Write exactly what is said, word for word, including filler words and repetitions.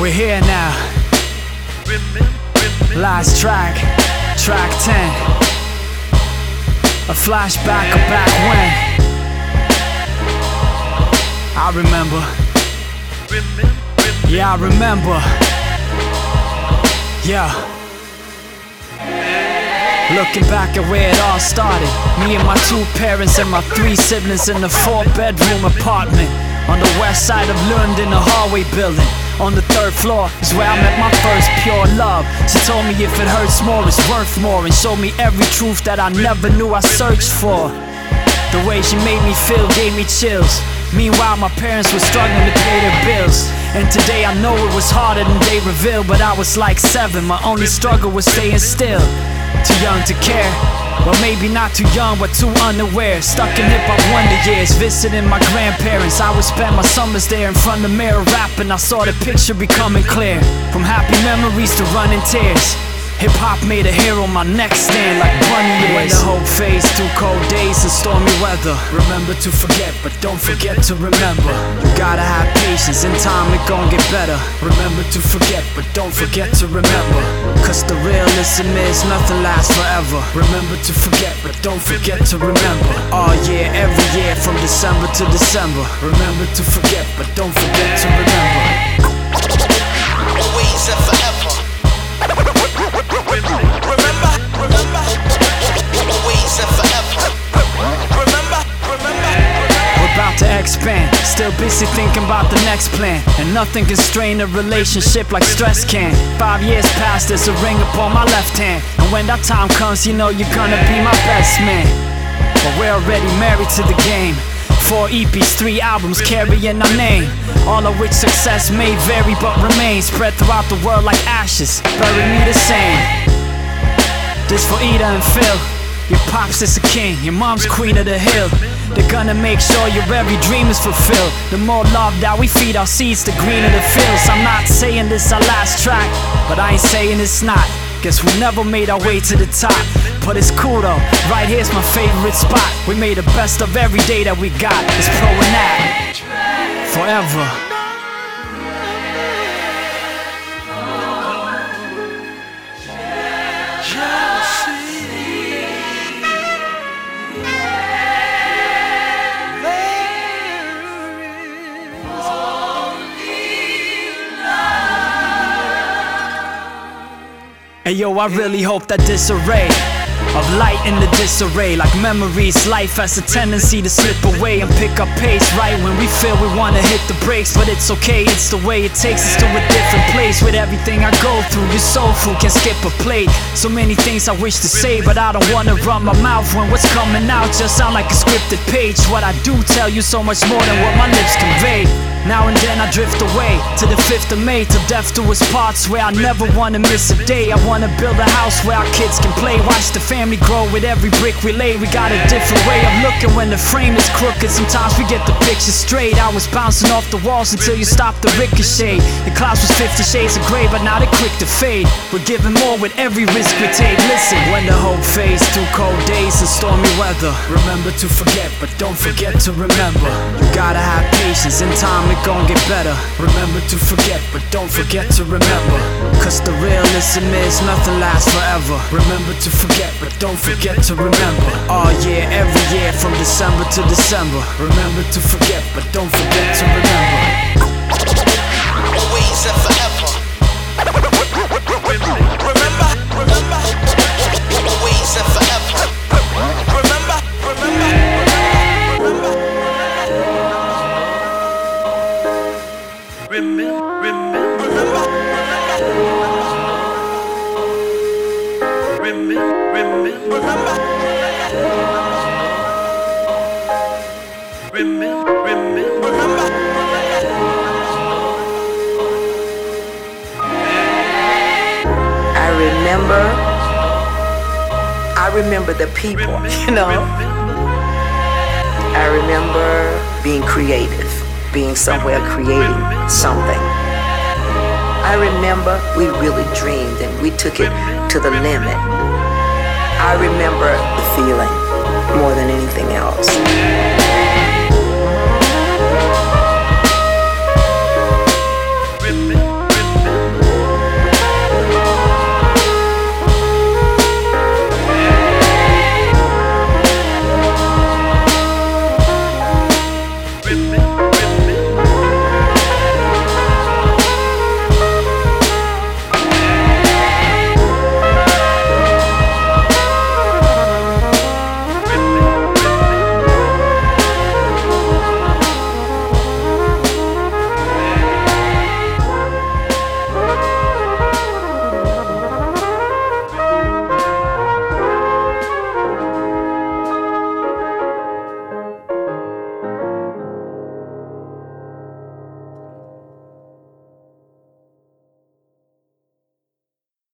We're here now. Last track, track ten. A flashback of back when. I remember. Yeah, I remember. Yeah. Looking back at where it all started. Me and my two parents and my three siblings in a four-bedroom apartment on the west side of Lund in a hallway building. On the third floor is where I met my first pure love. She told me if it hurts more, it's worth more, and showed me every truth that I never knew I searched for. The way she made me feel gave me chills. Meanwhile, my parents were struggling to pay their bills. And today I know it was harder than they revealed, but I was like seven, my only struggle was staying still. Too young to care, well maybe not too young but too unaware. Stuck in hip-hop wonder years, visiting my grandparents. I would spend my summers there in front of the mirror rapping. I saw the picture becoming clear, from happy memories to running tears. Hip-hop made a hair on my neck stand like bunny ears. When the hope fades through cold days and stormy weather, remember to forget, but don't forget to remember. You gotta have patience, in time it gon' get better. Remember to forget, but don't forget to remember. Cause the realism is nothing lasts forever. Remember to forget, but don't forget to remember. All year, every year, from December to December. Remember to forget, but don't forget to remember. Always and forever. Remember, remember, always and forever. Remember, remember. We're about to expand, still busy thinking about the next plan. And nothing can strain a relationship like stress can. Five years past, there's a ring upon my left hand. And when that time comes, you know you're gonna be my best man. But we're already married to the game. Four E Ps, three albums carrying our name. All of which success may vary but remain spread throughout the world like ashes. Bury me the same. This for Ida and Phil. Your pops is a king, your mom's queen of the hill. They're gonna make sure your every dream is fulfilled. The more love that we feed our seeds, the greener the fields. I'm not saying this our last track, but I ain't saying it's not. Guess we never made our way to the top, but it's cool though, right here's my favorite spot. We made the best of every day that we got. It's Pro and that forever. And yo, I really hope that this array of light in the disarray, like memories, life has a tendency to slip away and pick up pace right when we feel we wanna hit the brakes. But it's okay, it's the way it takes us to a different place. With everything I go through, your soul food can skip a plate. So many things I wish to say, but I don't wanna run my mouth when what's coming out just sound like a scripted page. What I do tell you so much more than what my lips convey. Now and then I drift away to the fifth of May, till death do us parts, where I never wanna miss a day. I wanna build a house where our kids can play, watch the family grow with every brick we lay. We got a different way of looking when the frame is crooked. Sometimes we get the picture straight. I was bouncing off the walls until you stopped the ricochet. The clouds was fifty shades of gray, but now they're quick to fade. We're giving more with every risk we take. Listen, when the hope fades through cold days and stormy weather, remember to forget, but don't forget to remember. You gotta have patience, in time it gon' get better. Remember to forget, but don't forget to remember. Cause the realism is nothing lasts forever. Remember to forget, but don't forget to remember. All year, every year, from December to December. Remember to forget, but don't forget to remember. Always and forever. Remember, remember, always and forever. Remember, remember, remember, remember, remember, remember, remember, I remember, I remember the people, you know. I remember being creative, being somewhere creating something. I remember we really dreamed and we took it to the limit. I remember the feeling more than anything else.